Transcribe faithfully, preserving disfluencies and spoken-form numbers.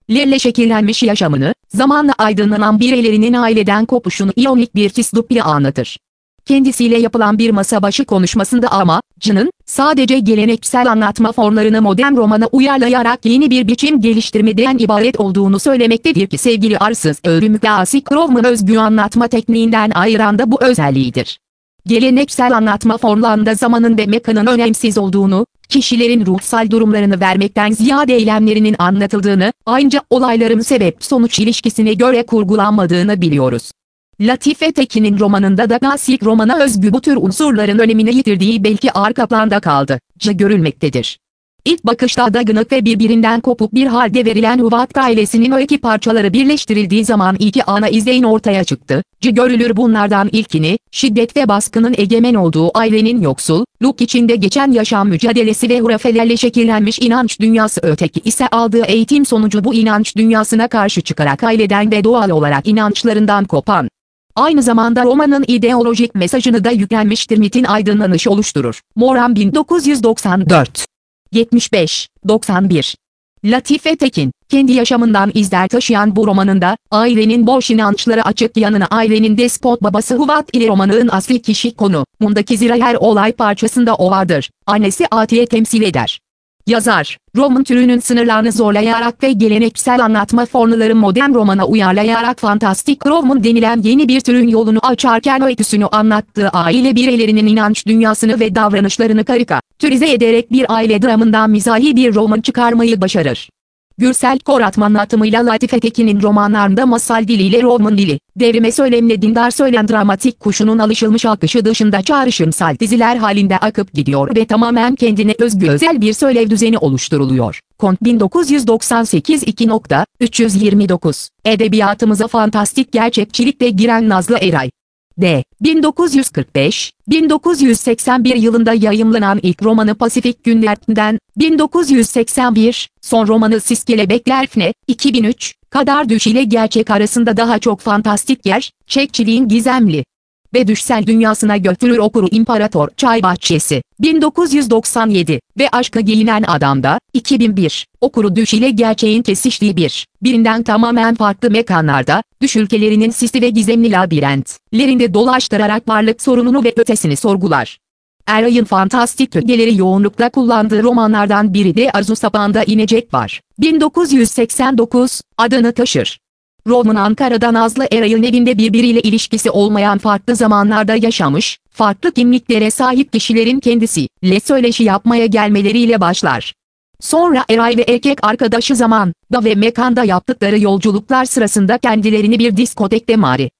lerle şekillenmiş yaşamını, zamanla aydınlanan bireylerinin aileden kopuşunu iyonik bir distopya anlatır. Kendisiyle yapılan bir masa başı konuşmasında amacının, sadece geleneksel anlatma formlarını modern romana uyarlayarak yeni bir biçim geliştirmeden ibaret olduğunu söylemektedir ki sevgili arsız öğrümü klasik roman özgü anlatma tekniğinden ayıran da bu özelliğidir. Geleneksel anlatma formlarında zamanın ve mekanın önemsiz olduğunu, kişilerin ruhsal durumlarını vermekten ziyade eylemlerinin anlatıldığını, ayrıca olayların sebep-sonuç ilişkisine göre kurgulanmadığını biliyoruz. Latife Tekin'in romanında da klasik romana özgü bu tür unsurların önemini yitirdiği belki arka planda kaldı, görülmektedir. İlk bakışta dağınık ve birbirinden kopuk bir halde verilen Huvvat ailesinin o iki parçaları birleştirildiği zaman iki ana izleyin ortaya çıktı. Görülür bunlardan ilkini, şiddet ve baskının egemen olduğu ailenin yoksulluk içinde geçen yaşam mücadelesi ve hurafelerle şekillenmiş inanç dünyası, öteki ise aldığı eğitim sonucu bu inanç dünyasına karşı çıkarak aileden ve doğal olarak inançlarından kopan. Aynı zamanda romanın ideolojik mesajını da yüklenmiştir, mitin aydınlanışı oluşturur. Moran bin dokuz yüz doksan dört. yetmiş beş doksan bir. Latife Tekin, kendi yaşamından izler taşıyan bu romanında, ailenin boş inançları açık yanına ailenin despot babası Huvvat ile romanın asli kişi konumundaki zira her olay parçasında o vardır. Annesi Atiye temsil eder. Yazar, roman türünün sınırlarını zorlayarak ve geleneksel anlatma formları modern romana uyarlayarak fantastik roman denilen yeni bir türün yolunu açarken öyküsünü anlattığı aile bireylerinin inanç dünyasını ve davranışlarını karikatürize ederek bir aile dramından mizahi bir roman çıkarmayı başarır. Gürsel Korat anlatımıyla Latife Tekin'in romanlarında masal diliyle roman dili, devrime söylemle dindar söylem dramatik kuşunun alışılmış akışı dışında çağrışımsal diziler halinde akıp gidiyor ve tamamen kendine özgü özel bir söylev düzeni oluşturuluyor. Kont bin dokuz yüz doksan sekiz iki nokta üç yüz yirmi dokuz. Edebiyatımıza fantastik gerçekçilikle giren Nazlı Eray. D. bin dokuz yüz kırk beş - bin dokuz yüz seksen bir yılında yayımlanan ilk romanı Pasifik Günler'den, bin dokuz yüz seksen bir, son romanı Sis Kelebekler F N, iki bin üç, kadar düş ile gerçek arasında daha çok fantastik gerçekçiliğin gizemli ve düşsel dünyasına götürür okuru İmparator Çay Bahçesi, bin dokuz yüz doksan yedi ve Aşka Giyinen Adam'da, iki bin bir, okuru düş ile gerçeğin kesiştiği bir, birinden tamamen farklı mekanlarda, düş ülkelerinin sisli ve gizemli labirentlerinde dolaştırarak varlık sorununu ve ötesini sorgular. Eray'ın fantastik ögeleri yoğunlukla kullandığı romanlardan biri de Arzu Sapağında İnecek var, bin dokuz yüz seksen dokuz, adını taşır. Roman Ankara'da Nazlı Eray'ın evinde birbiriyle ilişkisi olmayan farklı zamanlarda yaşamış, farklı kimliklere sahip kişilerin kendisiyle söyleşi yapmaya gelmeleriyle başlar. Sonra Eray ve erkek arkadaşı zamanda ve mekanda yaptıkları yolculuklar sırasında kendilerini bir diskotekte mari